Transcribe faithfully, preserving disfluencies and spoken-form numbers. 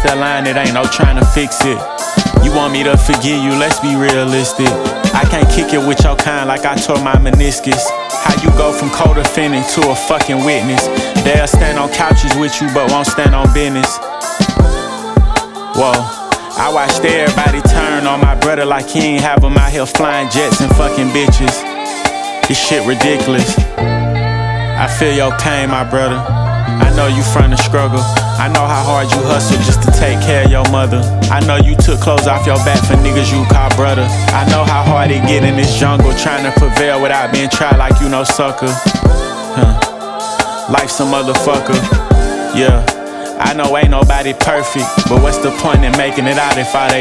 cross that line, it ain't no trying to fix it. You want me to forgive you, let's be realistic. I can't kick it with your kind like I tore my meniscus. How you go from co-defendant to a fucking witness? They'll stand on couches with you but won't stand on business. Whoa, I watched everybody turn on my brother like he ain't have him out here flying jets and fucking bitches. This shit ridiculous. I feel your pain, my brother. I know you from the struggle. I know how hard you hustle just to take care of your mother. I know you took clothes off your back for niggas you call brother. I know how hard it get in this jungle, trying to prevail without being tried like you no sucker. Huh. Life's a motherfucker. Yeah, I know ain't nobody perfect, but what's the point in making it out if I